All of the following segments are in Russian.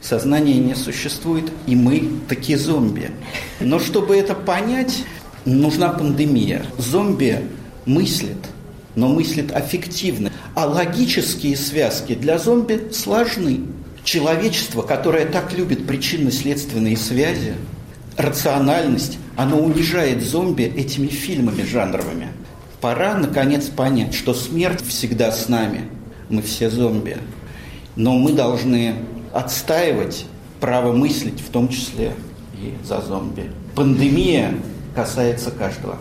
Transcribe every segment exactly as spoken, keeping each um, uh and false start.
Сознания не существует, и мы такие зомби. Но чтобы это понять, нужна пандемия. Зомби мыслит, но мыслит аффективно. А логические связки для зомби сложны. Человечество, которое так любит причинно-следственные связи, рациональность, оно унижает зомби этими фильмами жанровыми. Пора, наконец, понять, что смерть всегда с нами. Мы все зомби. Но мы должны отстаивать право мыслить, в том числе и за зомби. Пандемия касается каждого.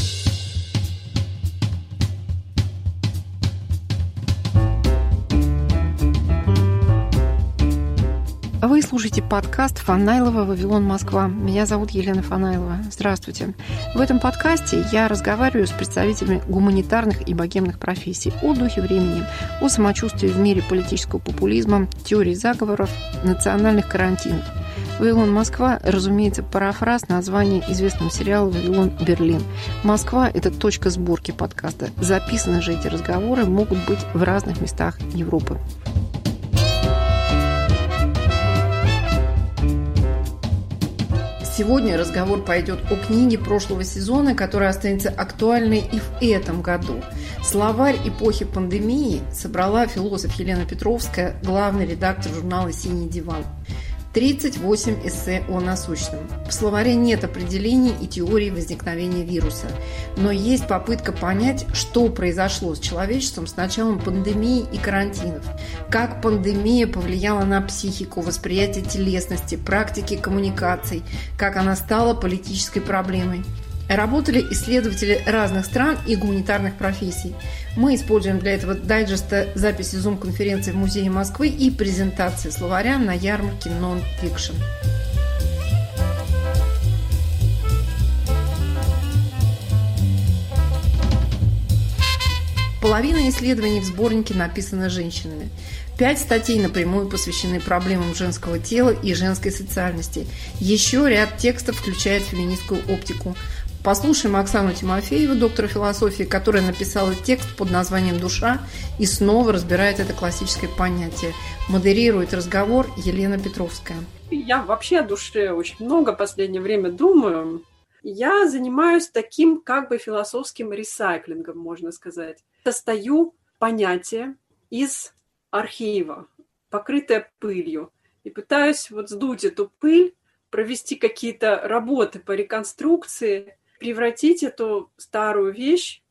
Вы слушаете подкаст Фанайлова «Вавилон, Москва». Меня зовут Елена Фанайлова. Здравствуйте. В этом подкасте я разговариваю с представителями гуманитарных и богемных профессий о духе времени, о самочувствии в мире политического популизма, теории заговоров, национальных карантинов. «Вавилон, Москва», разумеется, парафраз названия известного сериала «Вавилон, Берлин». Москва – это точка сборки подкаста. Записаны же эти разговоры могут быть в разных местах Европы. Сегодня разговор пойдет о книге прошлого сезона, которая останется актуальной и в этом году. «Словарь эпохи пандемии» собрала философ Елена Петровская, главный редактор журнала «Синий диван». тридцать восемь эссе о насущном. В словаре нет определений и теории возникновения вируса, но есть попытка понять, что произошло с человечеством с началом пандемии и карантинов, как пандемия повлияла на психику, восприятие телесности, практики коммуникаций, как она стала политической проблемой. Работали исследователи разных стран и гуманитарных профессий. Мы используем для этого дайджеста записи Zoom-конференции в Музее Москвы и презентации словаря на ярмарке Non-Fiction. Половина исследований в сборнике написана женщинами. Пять статей напрямую посвящены проблемам женского тела и женской социальности. Еще ряд текстов включает феминистскую оптику. Послушаем Оксану Тимофееву, доктора философии, которая написала текст под названием «Душа» и снова разбирает это классическое понятие. Модерирует разговор Елена Петровская. Я вообще о душе очень много в последнее время думаю. Я занимаюсь таким как бы философским ресайклингом, можно сказать. Достаю понятие из архива, покрытое пылью, и пытаюсь вот сдуть эту пыль, провести какие-то работы по реконструкции, превратить эту старую вещь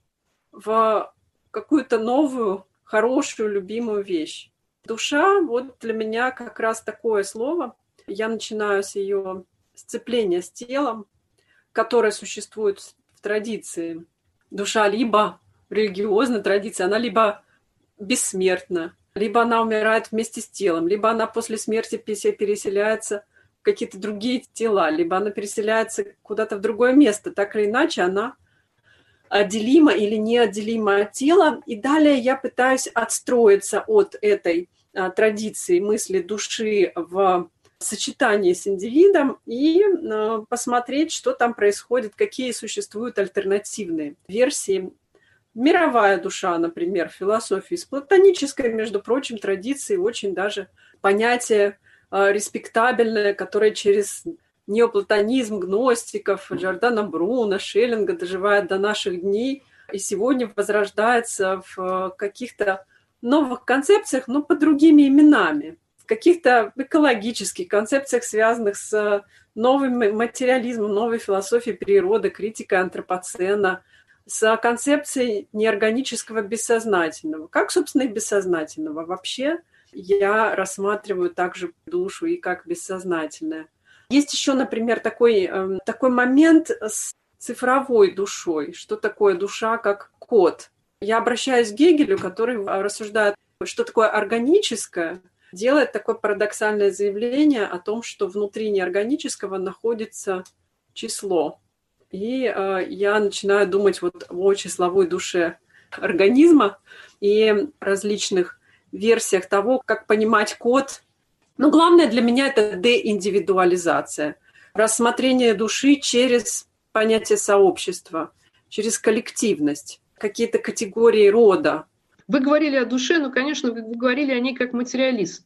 в какую-то новую, хорошую, любимую вещь. Душа, вот для меня как раз такое слово. Я начинаю с ее сцепления с телом, которое существует в традиции. Душа либо в религиозной традиции, она либо бессмертна, либо она умирает вместе с телом, либо она после смерти переселяется какие-то другие тела, либо она переселяется куда-то в другое место. Так или иначе, она отделима или неотделима от тела. И далее я пытаюсь отстроиться от этой а, традиции мысли души в сочетании с индивидом и а, посмотреть, что там происходит, какие существуют альтернативные версии. Мировая душа, например, в философии с платонической, между прочим, традицией очень даже понятие респектабельное, которое через неоплатонизм гностиков, Джордана Бруно, Шеллинга доживает до наших дней и сегодня возрождается в каких-то новых концепциях, но под другими именами, в каких-то экологических концепциях, связанных с новым материализмом, новой философией природы, критикой антропоцена, с концепцией неорганического бессознательного. Как, собственно, и бессознательного вообще я рассматриваю также душу и как бессознательное. Есть еще, например, такой, э, такой момент с цифровой душой. Что такое душа как код? Я обращаюсь к Гегелю, который рассуждает, что такое органическое, делает такое парадоксальное заявление о том, что внутри неорганического находится число. И э, я начинаю думать вот о числовой душе организма и различных версиях того, как понимать код. Но главное для меня это деиндивидуализация, рассмотрение души через понятие сообщества, через коллективность, какие-то категории рода. Вы говорили о душе, но, конечно, вы говорили о ней как материалист.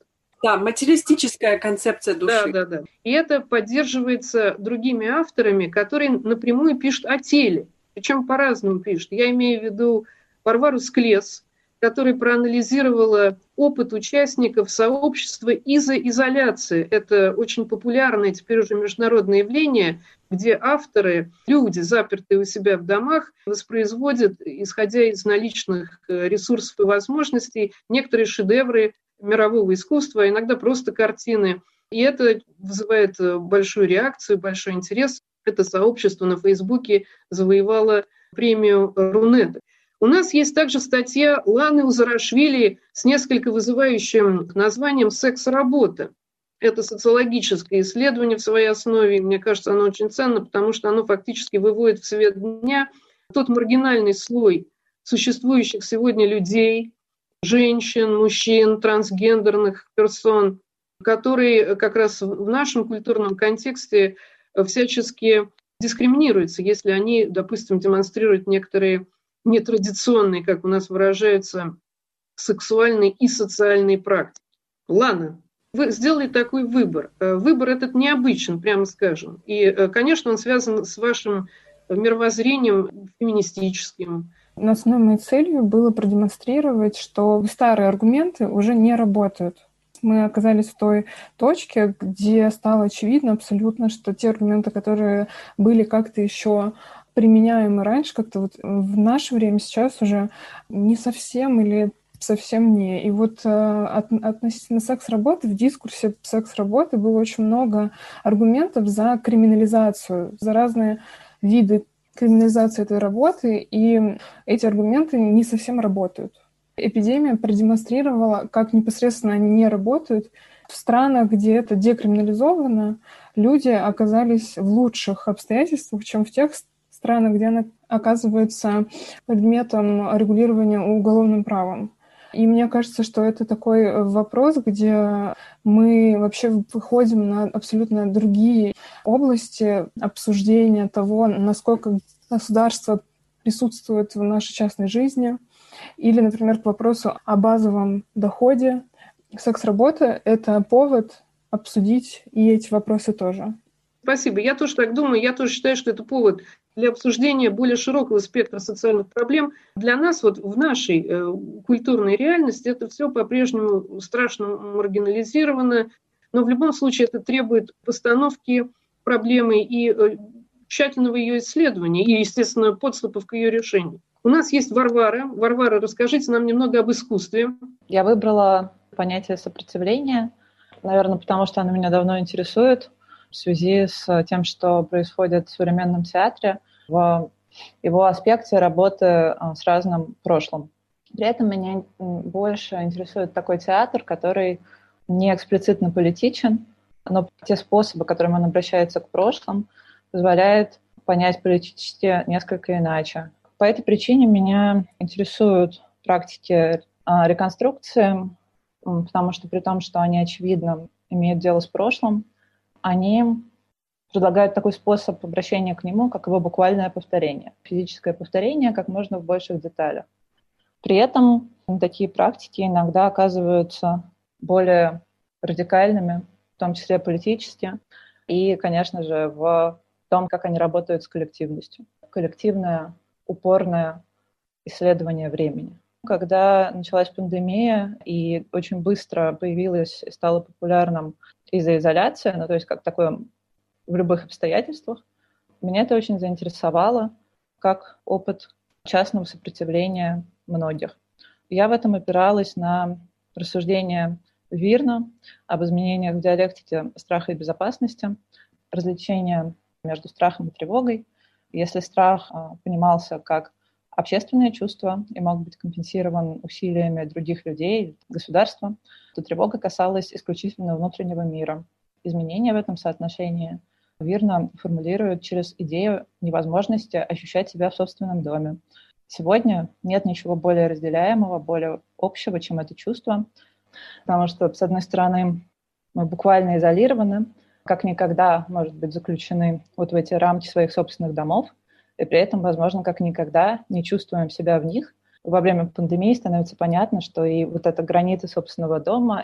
Да, материалистическая концепция души. Да, да, да. И это поддерживается другими авторами, которые напрямую пишут о теле. Причем по-разному пишут. Я имею в виду Варвару Склес, которая проанализировала опыт участников сообщества изоляции. Это очень популярное теперь уже международное явление, где авторы, люди, запертые у себя в домах, воспроизводят, исходя из наличных ресурсов и возможностей, некоторые шедевры мирового искусства, а иногда просто картины. И это вызывает большую реакцию, большой интерес. Это сообщество на Фейсбуке завоевало премию Рунета. У нас есть также статья Ланы Узарашвили с несколько вызывающим названием «Секс-работа». Это социологическое исследование в своей основе. Мне кажется, оно очень ценно, потому что оно фактически выводит в свет дня тот маргинальный слой существующих сегодня людей, женщин, мужчин, трансгендерных персон, которые как раз в нашем культурном контексте всячески дискриминируются, если они, допустим, демонстрируют некоторые нетрадиционные, как у нас выражаются, сексуальные и социальные практики. Лана, вы сделали такой выбор. Выбор этот необычен, прямо скажем. И, конечно, он связан с вашим мировоззрением феминистическим. Основной целью было продемонстрировать, что старые аргументы уже не работают. Мы оказались в той точке, где стало очевидно абсолютно, что те аргументы, которые были как-то еще применяемы раньше, как-то вот в наше время сейчас уже не совсем или совсем не. И вот э, от, относительно секс-работы, в дискурсе секс-работы было очень много аргументов за криминализацию, за разные виды криминализации этой работы, и эти аргументы не совсем работают. Эпидемия продемонстрировала, как непосредственно они не работают. В странах, где это декриминализовано, люди оказались в лучших обстоятельствах, чем в тех странах, где она оказывается предметом регулирования уголовным правом. И мне кажется, что это такой вопрос, где мы вообще выходим на абсолютно другие области обсуждения того, насколько государство присутствует в нашей частной жизни. Или, например, к вопросу о базовом доходе. Секс-работа — это повод обсудить и эти вопросы тоже. Спасибо. Я тоже так думаю. Я тоже считаю, что это повод для обсуждения более широкого спектра социальных проблем. Для нас вот в нашей э, культурной реальности это все по-прежнему страшно маргинализировано, но в любом случае это требует постановки проблемы и э, тщательного ее исследования и, естественно, подступов к ее решению. У нас есть Варвара. Варвара, расскажите нам немного об искусстве. Я выбрала понятие сопротивления, наверное, потому что оно меня давно интересует в связи с тем, что происходит в современном театре, в его аспекте работы с разным прошлым. При этом меня больше интересует такой театр, который не эксплицитно политичен, но те способы, которыми он обращается к прошлому, позволяют понять политически несколько иначе. По этой причине меня интересуют практики реконструкции, потому что при том, что они, очевидно, имеют дело с прошлым, они предлагают такой способ обращения к нему, как его буквальное повторение, физическое повторение как можно в больших деталях. При этом такие практики иногда оказываются более радикальными, в том числе политически, и, конечно же, в том, как они работают с коллективностью. Коллективное, упорное исследование времени. Когда началась пандемия и очень быстро появилась и стала популярным изоляция, ну то есть как такое в любых обстоятельствах, меня это очень заинтересовало как опыт частного сопротивления многих. Я в этом опиралась на рассуждения Вирна об изменениях в диалектике страха и безопасности, различения между страхом и тревогой. Если страх а, понимался как общественное чувство и мог быть компенсирован усилиями других людей, государства, то тревога касалась исключительно внутреннего мира. Изменения в этом соотношении Вирна формулирует через идею невозможности ощущать себя в собственном доме. Сегодня нет ничего более разделяемого, более общего, чем это чувство, потому что, с одной стороны, мы буквально изолированы, как никогда, может быть, заключены вот в эти рамки своих собственных домов, и при этом, возможно, как никогда не чувствуем себя в них. Во время пандемии становится понятно, что и вот эта граница собственного дома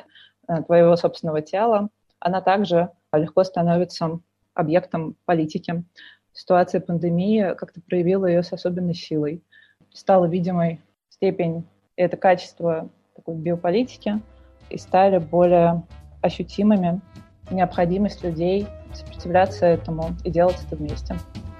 твоего собственного тела, она также легко становится объектом политики. Ситуация пандемии как-то проявила ее с особенной силой. Стала видимой степень и это качество такой биополитики, и стали более ощутимыми необходимость людей сопротивляться этому и делать это вместе.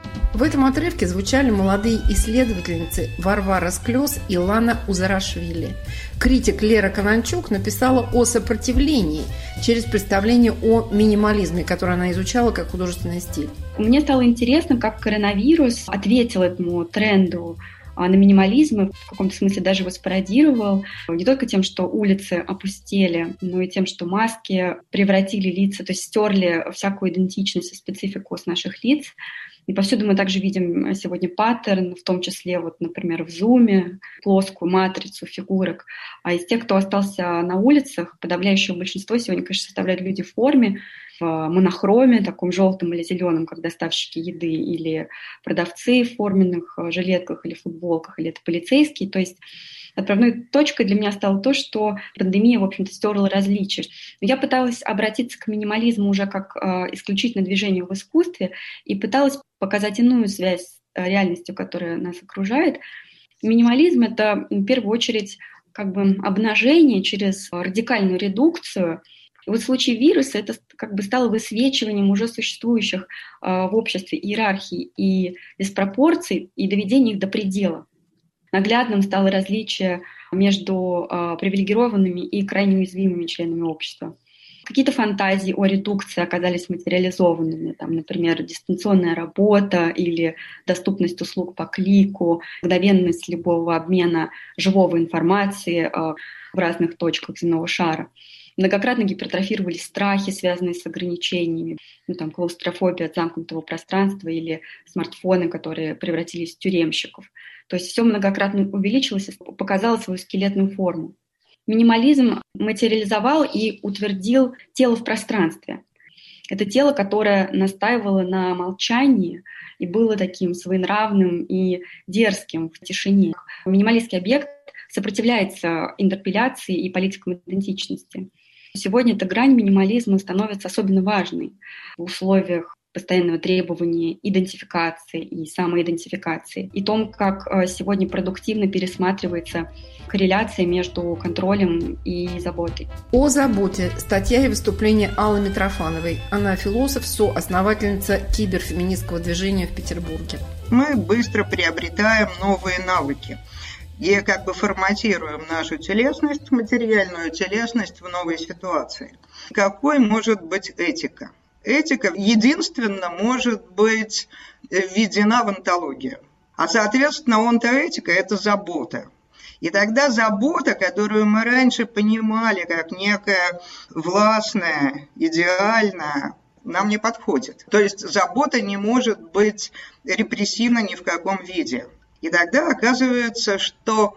В этом отрывке звучали молодые исследовательницы Варвара Склёз и Лана Узарашвили. Критик Лера Кананчук написала о сопротивлении через представление о минимализме, которое она изучала как художественный стиль. Мне стало интересно, как коронавирус ответил этому тренду на минимализм и в каком-то смысле даже его спародировал. Не только тем, что улицы опустели, но и тем, что маски превратили лица, то есть стерли всякую идентичность и специфику с наших лиц. И повсюду мы также видим сегодня паттерн, в том числе, вот, например, в Zoom, плоскую матрицу фигурок. А из тех, кто остался на улицах, подавляющее большинство сегодня, конечно, составляют люди в форме, в монохроме, таком желтом или зеленом, как доставщики еды, или продавцы в форменных жилетках или футболках, или это полицейские. То есть отправной точкой для меня стало то, что пандемия, в общем-то, стерла различия. Но я пыталась обратиться к минимализму уже как э, исключительно движению в искусстве и пыталась показать иную связь с реальностью, которая нас окружает. Минимализм — это, в первую очередь, как бы обнажение через радикальную редукцию. И вот в случае вируса это как бы стало высвечиванием уже существующих э, в обществе иерархий и диспропорций и доведением их до предела. Наглядным стало различие между э, привилегированными и крайне уязвимыми членами общества. Какие-то фантазии о редукции оказались материализованными, там, например, дистанционная работа или доступность услуг по клику, мгновенность любого обмена живого информации э, в разных точках земного шара. Многократно гипертрофировались страхи, связанные с ограничениями, ну, там, клаустрофобия от замкнутого пространства или смартфоны, которые превратились в тюремщиков. То есть все многократно увеличилось и показало свою скелетную форму. Минимализм материализовал и утвердил тело в пространстве. Это тело, которое настаивало на молчании и было таким своенравным и дерзким в тишине. Минималистский объект сопротивляется интерпеляции и политикам идентичности. Сегодня эта грань минимализма становится особенно важной в условиях постоянного требования идентификации и самоидентификации, и том, как сегодня продуктивно пересматривается корреляция между контролем и заботой. О заботе. Статья и выступление Аллы Митрофановой. Она философ, соосновательница киберфеминистского движения в Петербурге. Мы быстро приобретаем новые навыки и как бы форматируем нашу телесность, материальную телесность в новой ситуации. Какой может быть этика? Этика единственно может быть введена в онтологию. А, соответственно, онтоэтика – это забота. И тогда забота, которую мы раньше понимали как некая властная, идеальная, нам не подходит. То есть забота не может быть репрессивна ни в каком виде. И тогда оказывается, что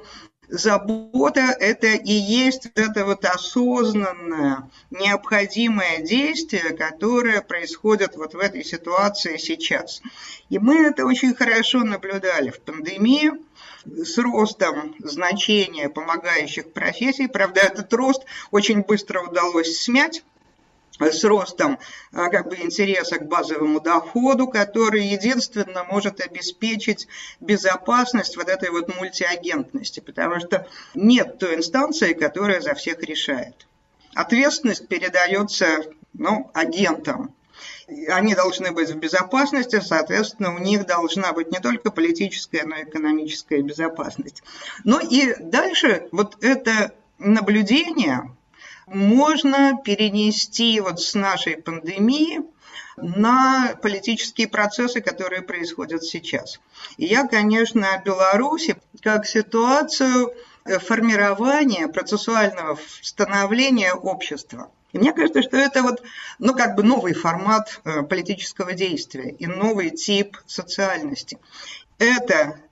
забота – это и есть это вот осознанное, необходимое действие, которое происходит вот в этой ситуации сейчас. И мы это очень хорошо наблюдали в пандемии с ростом значения помогающих профессий. Правда, этот рост очень быстро удалось смять с ростом как бы интереса к базовому доходу, который единственно может обеспечить безопасность вот этой вот мультиагентности, потому что нет той инстанции, которая за всех решает. Ответственность передается, ну, агентам. Они должны быть в безопасности, соответственно, у них должна быть не только политическая, но и экономическая безопасность. Ну и дальше вот это наблюдение можно перенести вот с нашей пандемии на политические процессы, которые происходят сейчас. И я, конечно, о Беларуси как ситуацию формирования, процессуального становления общества. И мне кажется, что это вот, ну, как бы новый формат политического действия и новый тип социальности. Это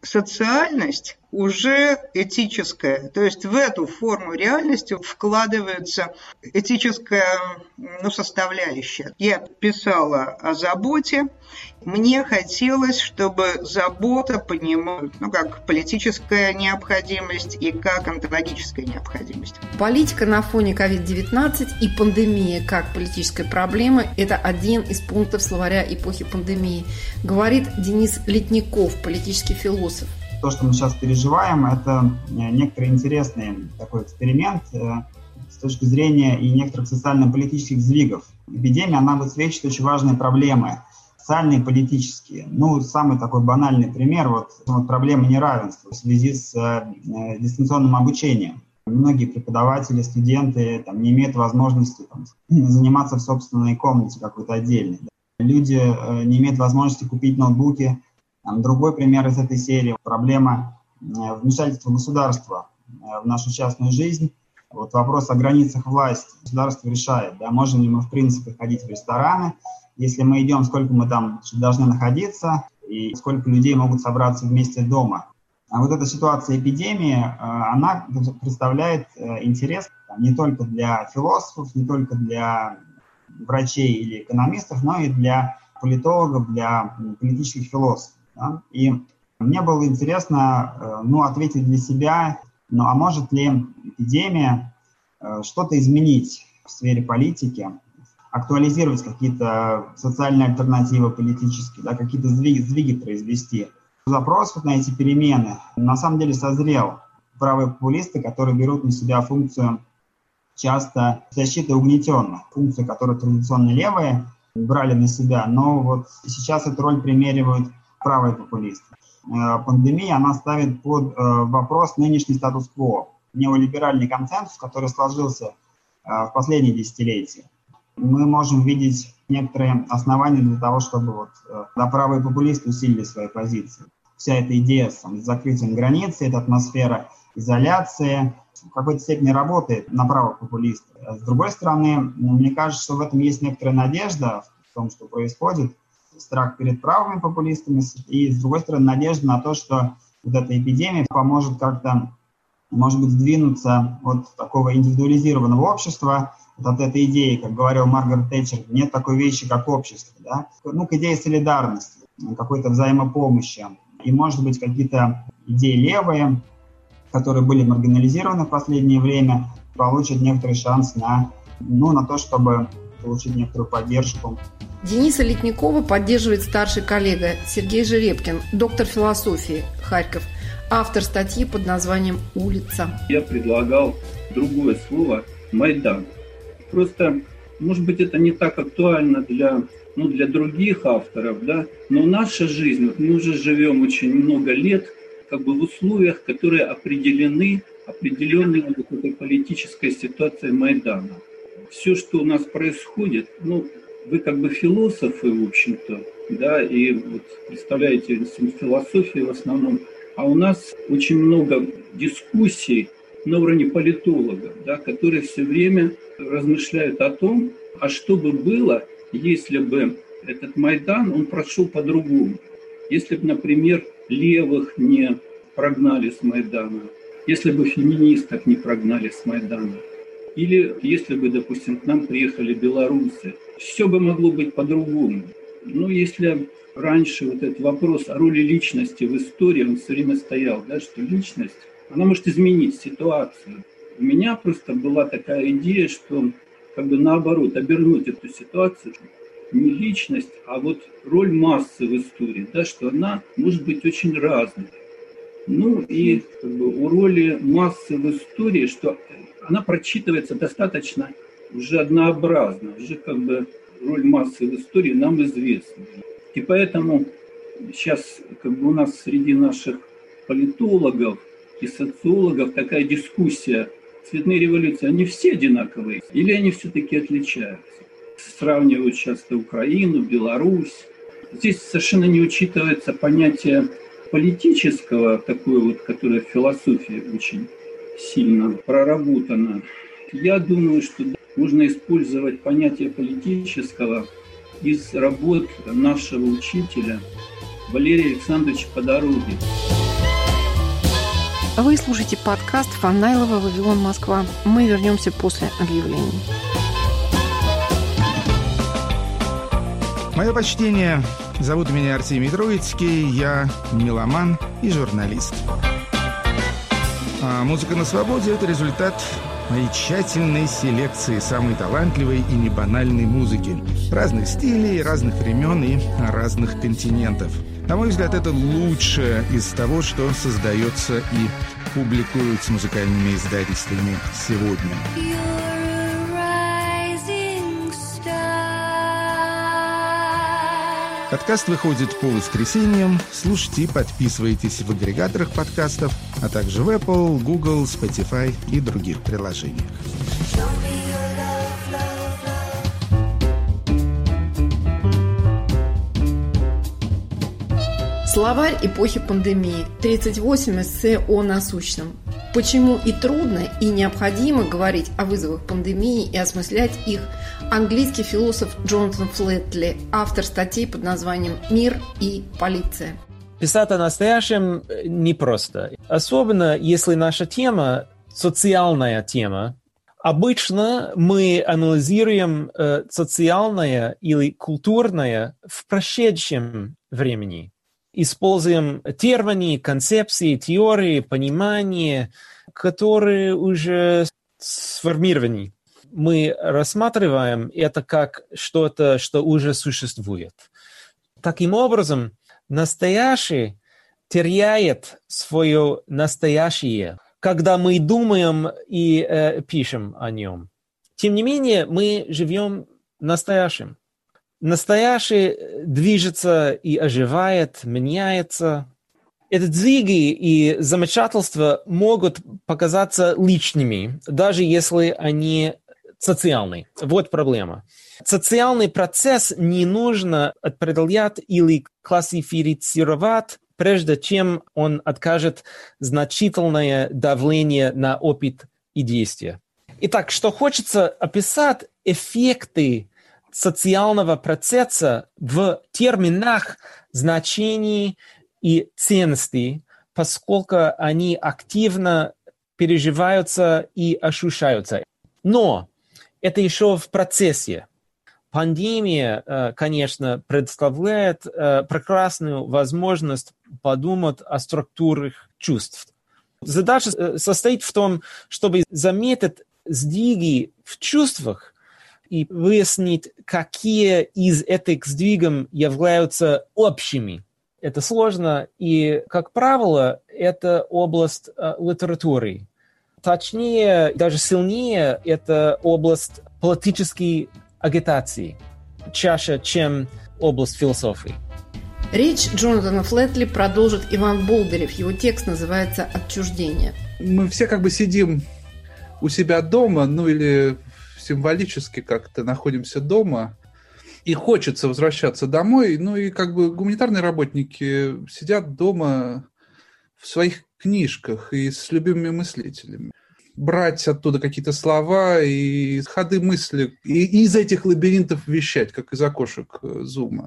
социальность уже этическая. То есть в эту форму реальности вкладывается этическая, ну, составляющая. Я писала о заботе. Мне хотелось, чтобы забота понималась, ну, как политическая необходимость и как онтологическая необходимость. Политика на фоне ковид девятнадцать и пандемия как политическая проблема – это один из пунктов словаря эпохи пандемии, говорит Денис Летняков, политический философ. То, что мы сейчас переживаем, это некоторый интересный такой эксперимент с точки зрения и некоторых социально-политических сдвигов. Эпидемия, она высвечивает очень важные проблемы, социальные и политические. Ну, самый такой банальный пример, вот, вот проблема неравенства в связи с э, дистанционным обучением. Многие преподаватели, студенты там, не имеют возможности там, заниматься в собственной комнате какой-то отдельной. Да. Люди э, не имеют возможности купить ноутбуки. Там, другой пример из этой серии – проблема э, вмешательства государства э, в нашу частную жизнь. Вот вопрос о границах власти. Государство решает, да, можем ли мы в принципе ходить в рестораны, если мы идем, сколько мы там должны находиться и сколько людей могут собраться вместе дома. А вот эта ситуация эпидемии, она представляет интерес не только для философов, не только для врачей или экономистов, но и для политологов, для политических философов. Да? И мне было интересно, ну, ответить для себя, ну, а может ли эпидемия что-то изменить в сфере политики, актуализировать какие-то социальные альтернативы политические, да, какие-то сдвиги, сдвиги произвести. Запрос вот на эти перемены на самом деле созрел. Правые популисты, которые берут на себя функцию часто защиты угнетенных, функцию, которую традиционно левые брали на себя, но вот сейчас эту роль примеривают правые популисты. Пандемия, она ставит под вопрос нынешний статус-кво, неолиберальный консенсус, который сложился в последние десятилетия. Мы можем видеть некоторые основания для того, чтобы вот, да, правые популисты усилили свои позиции. Вся эта идея с, там, с закрытием границы, эта атмосфера изоляции в какой-то степени работает на правых популистов. С другой стороны, мне кажется, что в этом есть некоторая надежда в том, что происходит, страх перед правыми популистами, и, с другой стороны, надежда на то, что вот эта эпидемия поможет как-то, может быть, сдвинуться от такого индивидуализированного общества, вот от этой идеи, как говорил Маргарет Тэтчер, нет такой вещи, как общество, да? Ну, к идее солидарности, какой-то взаимопомощи. И, может быть, какие-то идеи левые, которые были маргинализированы в последнее время, получат некоторый шанс на, ну, на то, чтобы получить некоторую поддержку. Дениса Летнякова поддерживает старший коллега Сергей Жеребкин, доктор философии, Харьков, автор статьи под названием «Улица». Я предлагал другое слово «Майдан». Просто, может быть, это не так актуально для, ну, для других авторов, да, но наша жизнь, вот мы уже живем очень много лет, как бы в условиях, которые определены, определенной вот этой политической ситуацией Майдана. Все, что у нас происходит, ну, вы как бы философы, в общем-то, да, и вот представляете философию в основном, а у нас очень много дискуссий на уровне политологов, да, которые все время размышляют о том, а что бы было, если бы этот Майдан, он прошел по-другому. Если бы, например, левых не прогнали с Майдана, если бы феминисток не прогнали с Майдана, или если бы, допустим, к нам приехали белорусы, все бы могло быть по-другому. Но если раньше вот этот вопрос о роли личности в истории, он все время стоял, да, что личность, она может изменить ситуацию. У меня просто была такая идея, что как бы наоборот, обернуть эту ситуацию, не личность, а вот роль массы в истории, да, что она может быть очень разной. Ну и как бы, у роли массы в истории, что она прочитывается достаточно уже однообразно, уже как бы роль массы в истории нам известна. И поэтому сейчас как бы у нас среди наших политологов и социологов такая дискуссия: цветные революции, они все одинаковые или они все-таки отличаются? Сравнивают часто Украину, Беларусь. Здесь совершенно не учитывается понятие политического, такое вот, которое в философии очень сильно проработано. Я думаю, что можно использовать понятие политического из работ нашего учителя Валерия Александровича Подорожника. Вы слушаете подкаст Фанайлова «Вавилон, Москва». Мы вернемся после объявлений. Мое почтение. Зовут меня Артемий Троицкий. Я меломан и журналист. А «Музыка на свободе» — это результат моей тщательной селекции самой талантливой и небанальной музыки. Разных стилей, разных времен и разных континентов. На мой взгляд, это лучшее из того, что создается и публикуется музыкальными издательствами сегодня. Подкаст выходит по воскресеньям. Слушайте и подписывайтесь в агрегаторах подкастов, а также в Apple, Google, Spotify и других приложениях. Словарь эпохи пандемии. тридцать восемь эссе о насущном. Почему и трудно, и необходимо говорить о вызовах пандемии и осмыслять их. Английский философ Джонатан Флетли, автор статей под названием «Мир и полиция». Писать о настоящем непросто. Особенно, если наша тема – социальная тема. Обычно мы анализируем э, социальное или культурное в прошедшем времени. Используем термины, концепции, теории, понимания, которые уже сформированы. Мы рассматриваем это как что-то, что уже существует. Таким образом, настоящее теряет свое настоящее, когда мы думаем и э, пишем о нем. Тем не менее, мы живем настоящим. Настоящее движется и оживает, меняется. Эти сдвиги и замешательства могут показаться личными, даже если они социальные. Вот проблема. Социальный процесс не нужно определять или классифицировать, прежде чем он окажет значительное давление на опыт и действия. Итак, что хочется описать эффекты социального процесса в терминах значений и ценностей, поскольку они активно переживаются и ощущаются. Но это еще в процессе. Пандемия, конечно, представляет прекрасную возможность подумать о структурах чувств. Задача состоит в том, чтобы заметить сдвиги в чувствах и выяснить, какие из этих сдвигов являются общими. Это сложно, и, как правило, это область э, литературы. Точнее, даже сильнее, это область политической агитации, чаще, чем область философии. Речь Джонатана Флетли продолжит Иван Болдырев. Его текст называется «Отчуждение». Мы все как бы сидим у себя дома, ну или символически как-то находимся дома, и хочется возвращаться домой, ну и как бы гуманитарные работники сидят дома в своих книжках и с любимыми мыслителями. Брать оттуда какие-то слова и ходы мысли, и из этих лабиринтов вещать, как из окошек зума.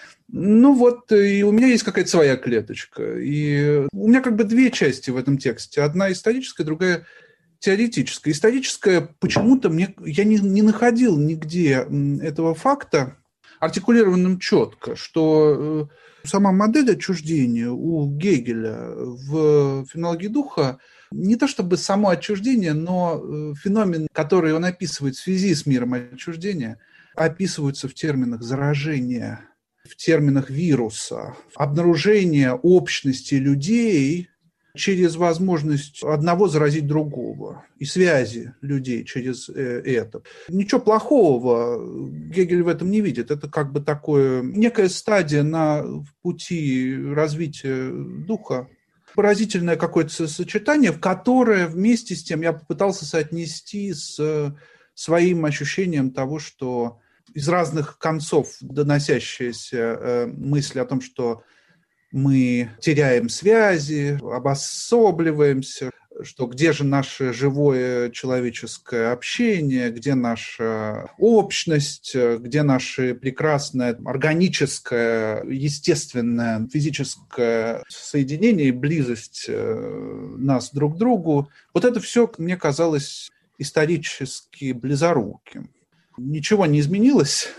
Ну вот, и у меня есть какая-то своя клеточка. И у меня как бы две части в этом тексте. Одна историческая, другая теоретическая. Историческая почему-то мне, я не, не находил нигде этого факта артикулированным четко, что сама модель отчуждения у Гегеля в феноменологии духа не то чтобы само отчуждение, но феномен, который он описывает в связи с миром отчуждения, описываются в терминах заражения, в терминах вируса, обнаружения общности людей через возможность одного заразить другого и связи людей через это. Ничего плохого Гегель в этом не видит. Это как бы такое, некая стадия на пути развития духа, поразительное какое-то сочетание, в которое вместе с тем я попытался соотнести с своим ощущением того, что из разных концов доносящаяся мысль о том, что мы теряем связи, обособливаемся. что где же наше живое человеческое общение, где наша общность, где наше прекрасное органическое, естественное физическое соединение и близость нас друг к другу. Вот это все мне казалось исторически близоруким. Ничего не изменилось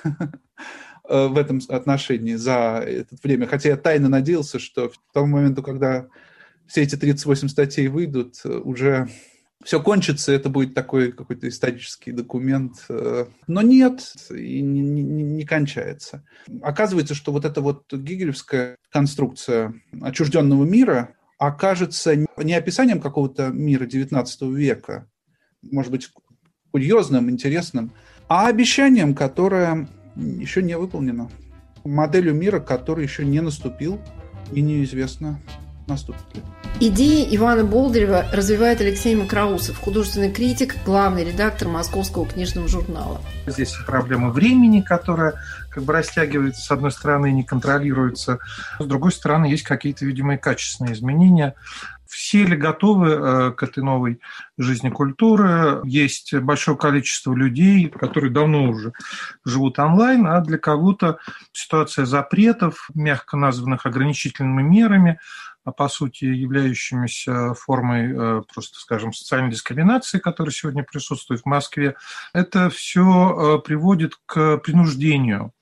в этом отношении за это время, хотя я тайно надеялся, что к тому моменту, когда все эти тридцать восемь статей выйдут, уже все кончится, это будет такой какой-то исторический документ. Но нет, и не, не, не кончается. Оказывается, что вот эта вот гегелевская конструкция отчужденного мира окажется не описанием какого-то мира девятнадцатого века, может быть, курьезным, интересным, а обещанием, которое еще не выполнено. Моделью мира, который еще не наступил, и неизвестно, наступит ли. Идеи Ивана Болдырева развивает Алексей Мокроусов, художественный критик, главный редактор Московского книжного журнала. Здесь проблема времени, которая как бы растягивается, с одной стороны, не контролируется, с другой стороны, есть какие-то, видимо, и качественные изменения. Все ли готовы к этой новой жизни культуры? Есть большое количество людей, которые давно уже живут онлайн, а для кого-то ситуация запретов, мягко названных ограничительными мерами, а по сути являющимися формой, просто скажем, социальной дискриминации, которая сегодня присутствует в Москве, это все приводит к принуждению,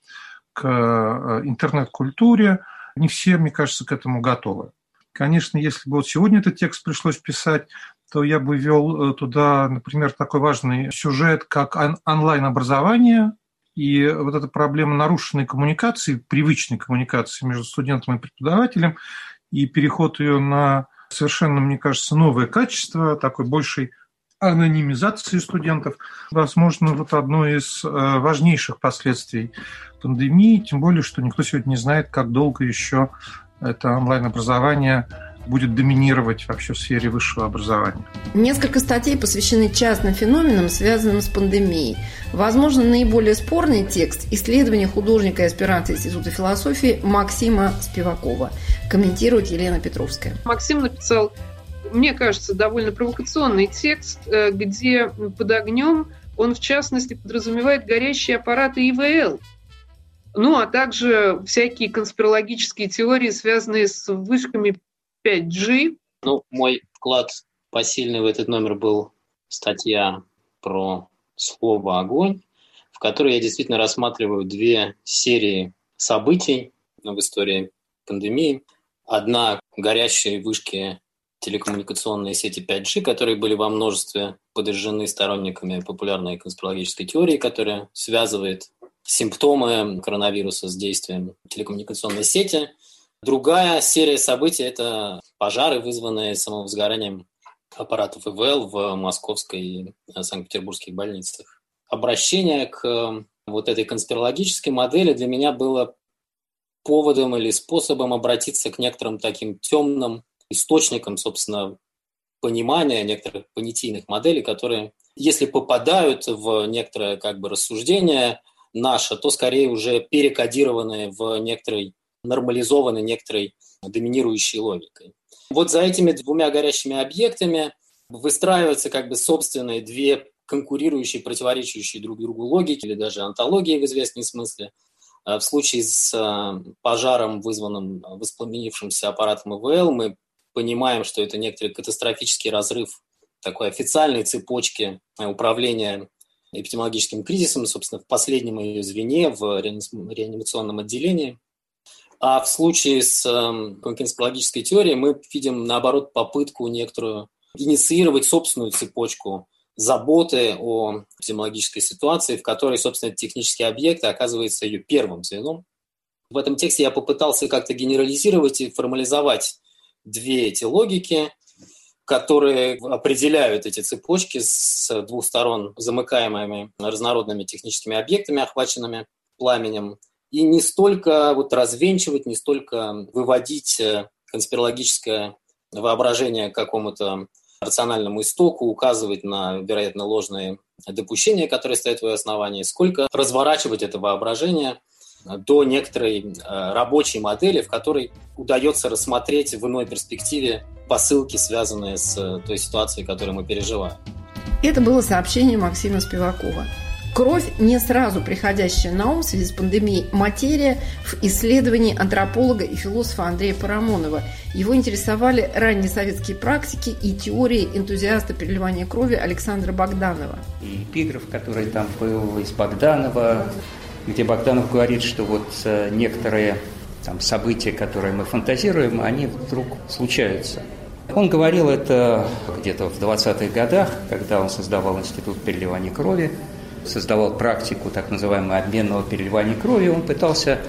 к интернет-культуре. Не все, мне кажется, к этому готовы. Конечно, если бы вот сегодня этот текст пришлось писать, то я бы ввел туда, например, такой важный сюжет, как он- онлайн-образование, и вот эта проблема нарушенной коммуникации, привычной коммуникации между студентом и преподавателем, и переход ее на совершенно, мне кажется, новое качество, такой большей анонимизации студентов, возможно, вот одно из важнейших последствий пандемии, тем более, что никто сегодня не знает, как долго еще это онлайн-образование будет доминировать вообще в сфере высшего образования. Несколько статей посвящены частным феноменам, связанным с пандемией. Возможно, наиболее спорный текст – исследование художника и аспиранта Института философии Максима Спивакова. Комментирует Елена Петровская. Максим написал, мне кажется, довольно провокационный текст, где под огнем он, в частности, подразумевает горящие аппараты И В Л. Ну, а также всякие конспирологические теории, связанные с вышками пять джи. Ну, мой вклад посильный в этот номер был статья про слово «огонь», в которой я действительно рассматриваю две серии событий в истории пандемии. Одна – горящие вышки телекоммуникационной сети пять джи, которые были во множестве подожжены сторонниками популярной конспирологической теории, которая связывает симптомы коронавируса с действием телекоммуникационной сети. Другая серия событий – это пожары, вызванные самовозгоранием аппаратов И В Л в московской и санкт-петербургских больницах. Обращение к вот этой конспирологической модели для меня было поводом или способом обратиться к некоторым таким темным источникам, собственно, понимания некоторых понятийных моделей, которые, если попадают в некоторое как бы рассуждение наше, то скорее уже перекодированные в некоторой нормализованной, некоторой доминирующей логикой. Вот за этими двумя горящими объектами выстраиваются как бы собственные две конкурирующие, противоречащие друг другу логики или даже антологии в известном смысле. В случае с пожаром, вызванным воспламенившимся аппаратом И В Л, мы понимаем, что это некоторый катастрофический разрыв такой официальной цепочки управления эпидемиологическим кризисом, собственно, в последнем ее звене, в реанимационном отделении. А в случае с конспирологической теорией мы видим, наоборот, попытку некоторую инициировать собственную цепочку заботы о эпидемиологической ситуации, в которой, собственно, технический объект оказывается ее первым звеном. В этом тексте я попытался как-то генерализировать и формализовать две эти логики, которые определяют эти цепочки с двух сторон замыкаемыми разнородными техническими объектами, охваченными пламенем, и не столько вот развенчивать, не столько выводить конспирологическое воображение к какому-то рациональному истоку, указывать на, вероятно, ложные допущения, которые стоят в ее основании, сколько разворачивать это воображение до некоторой рабочей модели, в которой удается рассмотреть в иной перспективе посылки, связанные с той ситуацией, которую мы переживаем. Это было сообщение Максима Спивакова. Кровь, не сразу приходящая на ум в связи с пандемией, материя в исследовании антрополога и философа Андрея Парамонова. Его интересовали ранние советские практики и теории энтузиаста переливания крови Александра Богданова. И эпиграф, который там был из Богданова, где Богданов говорит, что вот некоторые там события, которые мы фантазируем, они вдруг случаются. Он говорил это где-то в двадцатых годах, когда он создавал Институт переливания крови, создавал практику так называемого обменного переливания крови. Он пытался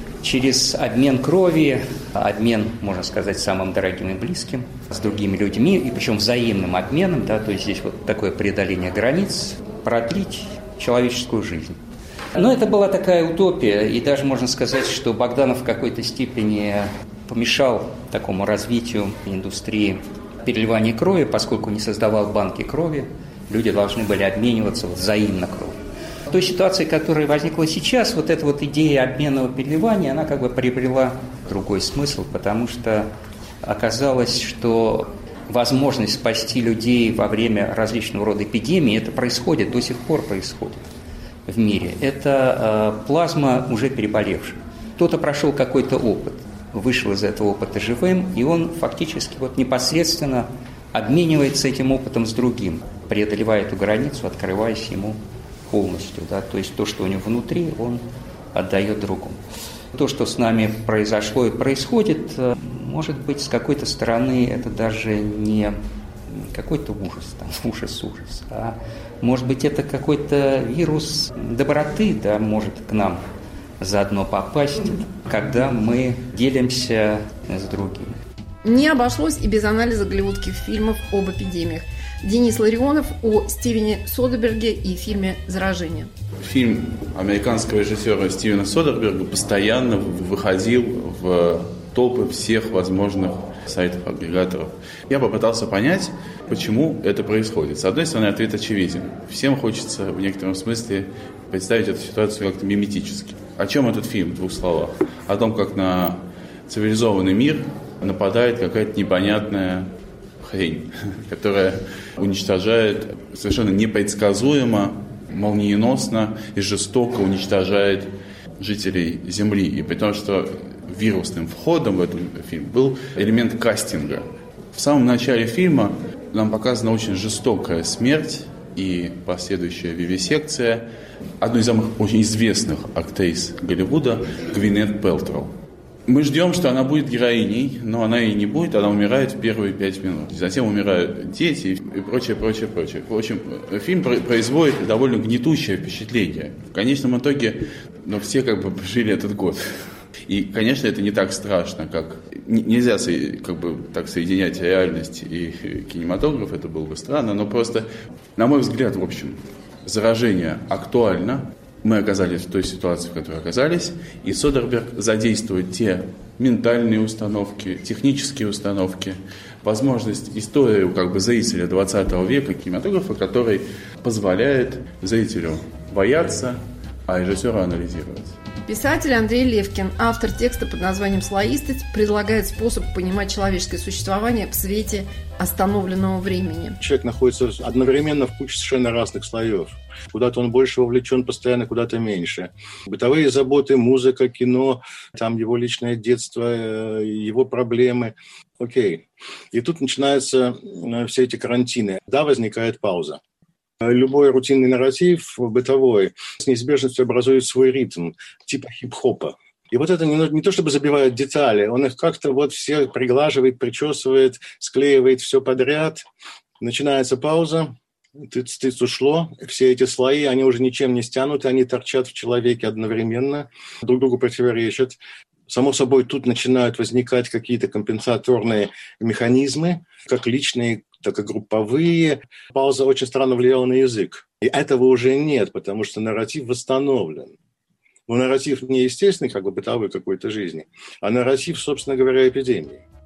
через обмен крови, обмен, можно сказать, самым дорогим и близким, с другими людьми, и причем взаимным обменом, да, то есть здесь вот такое преодоление границ, продлить человеческую жизнь. Но это была такая утопия, и даже можно сказать, что Богданов в какой-то степени помешал такому развитию индустрии переливания крови, поскольку не создавал банки крови, люди должны были обмениваться взаимно кровью. В той ситуации, которая возникла сейчас, вот эта вот идея обменного переливания, она как бы приобрела другой смысл, потому что оказалось, что возможность спасти людей во время различного рода эпидемий, это происходит, до сих пор происходит в мире. Это э, плазма уже переболевших. Кто-то прошел какой-то опыт, вышел из этого опыта живым, и он фактически вот непосредственно обменивается этим опытом с другим, преодолевая эту границу, открываясь ему полностью. Да? То есть то, что у него внутри, он отдает другому. То, что с нами произошло и происходит, может быть, с какой-то стороны это даже не какой-то ужас, там, ужас-ужас, а может быть, это какой-то вирус доброты, да, может к нам заодно попасть, когда мы делимся с другими. Не обошлось и без анализа голливудских фильмов об эпидемиях. Денис Ларионов о Стивене Содерберге и фильме «Заражение». Фильм американского режиссера Стивена Содерберга постоянно выходил в топы всех возможных сайтов, агрегаторов. Я попытался понять, почему это происходит. С одной стороны, ответ очевиден. Всем хочется в некотором смысле представить эту ситуацию как-то миметически. О чем этот фильм в двух словах? О том, как на цивилизованный мир нападает какая-то непонятная хрень, которая уничтожает совершенно непредсказуемо, молниеносно и жестоко уничтожает жителей Земли. И при том, что вирусным входом в этот фильм был элемент кастинга. В самом начале фильма нам показана очень жестокая смерть и последующая вивисекция одной из самых очень известных актрис Голливуда Гвинет Пэлтроу. Мы ждем, что она будет героиней, но она и не будет, она умирает в первые пять минут. Затем умирают дети и прочее, прочее, прочее. В общем, фильм производит довольно гнетущее впечатление. В конечном итоге, но все как бы прожили этот год. И, конечно, это не так страшно, как... Нельзя как бы так соединять реальность и кинематограф, это было бы странно, но просто, на мой взгляд, в общем, заражение актуально. Мы оказались в той ситуации, в которой оказались, и Содерберг задействует те ментальные установки, технические установки, возможность историю как бы зрителя двадцатого века кинематографа, который позволяет зрителю бояться, а режиссеру анализировать. Писатель Андрей Левкин, автор текста под названием «Слоистость», предлагает способ понимать человеческое существование в свете остановленного времени. Человек находится одновременно в куче совершенно разных слоев. Куда-то он больше вовлечен постоянно, куда-то меньше. Бытовые заботы, музыка, кино, там его личное детство, его проблемы. Окей. И тут начинаются все эти карантины. Да, возникает пауза. Любой рутинный нарратив бытовой с неизбежностью образует свой ритм, типа хип-хопа. И вот это не, не то чтобы забивает детали, он их как-то вот все приглаживает, причесывает, склеивает все подряд. Начинается пауза, тыц-тыц ушло, все эти слои, они уже ничем не стянуты, они торчат в человеке одновременно, друг другу противоречат. Само собой, тут начинают возникать какие-то компенсаторные механизмы, как личные, так и групповые. Пауза очень странно влияла на язык. И этого уже нет, потому что нарратив восстановлен. Но нарратив не естественный, как бы бытовой какой-то жизни, а нарратив, собственно говоря, эпидемии.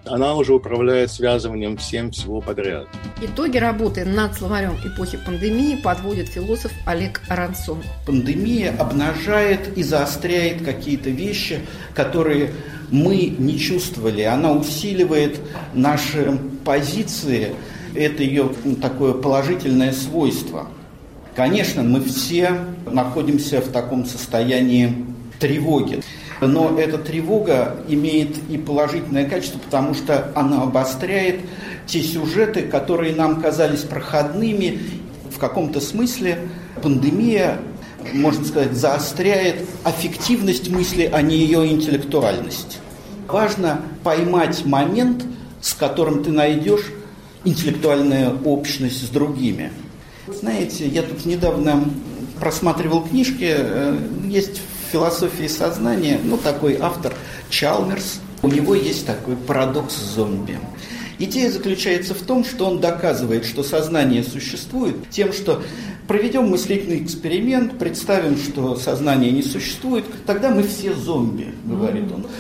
она уже управляет связыванием всем всего подряд. Итоги работы над словарем эпохи пандемии подводит философ Олег Арансон. Пандемия обнажает и заостряет какие-то вещи, которые мы не чувствовали. Она усиливает наши позиции. Это ее такое положительное свойство. Конечно, мы все находимся в таком состоянии тревоги. Но эта тревога имеет и положительное качество, потому что она обостряет те сюжеты, которые нам казались проходными. В каком-то смысле пандемия, можно сказать, заостряет аффективность мысли, а не ее интеллектуальность. Важно поймать момент, с которым ты найдешь интеллектуальную общность с другими. Знаете, я тут недавно просматривал книжки, есть в философии сознания, ну, такой автор Чалмерс, у него есть такой парадокс зомби. Идея заключается в том, что он доказывает, что сознание существует, тем, что проведем мыслительный эксперимент, представим, что сознание не существует, тогда мы все зомби, говорит он.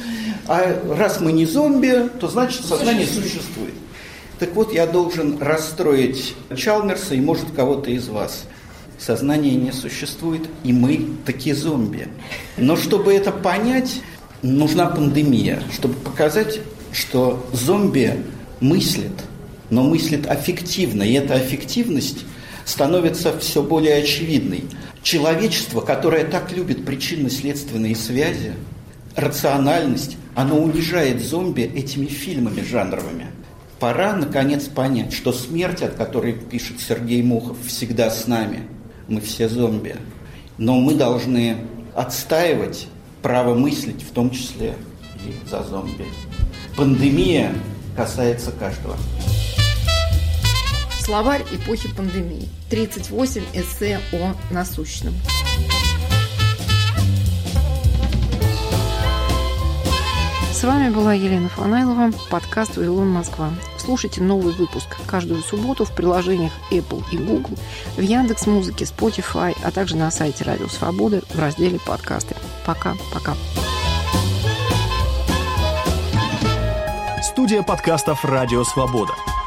А раз мы не зомби, то значит сознание существует. Так вот, я должен расстроить Чалмерса и, может, кого-то из вас. Сознание не существует, и мы такие зомби. Но чтобы это понять, нужна пандемия, чтобы показать, что зомби мыслит, но мыслит аффективно, и эта аффективность становится все более очевидной. Человечество, которое так любит причинно-следственные связи, рациональность, оно унижает зомби этими фильмами жанровыми. Пора, наконец, понять, что смерть, от которой пишет Сергей Мохов, всегда с нами. Мы все зомби. Но мы должны отстаивать право мыслить, в том числе и за зомби. Пандемия касается каждого. Словарь эпохи пандемии. тридцать восемь эссе о насущном. С вами была Елена Фанайлова, подкаст «Вавилон Москва». Слушайте новый выпуск каждую субботу в приложениях Apple и Google, в Яндекс.Музыке, Spotify, а также на сайте Радио Свободы в разделе «Подкасты». Пока-пока. Студия подкастов «Радио Свобода».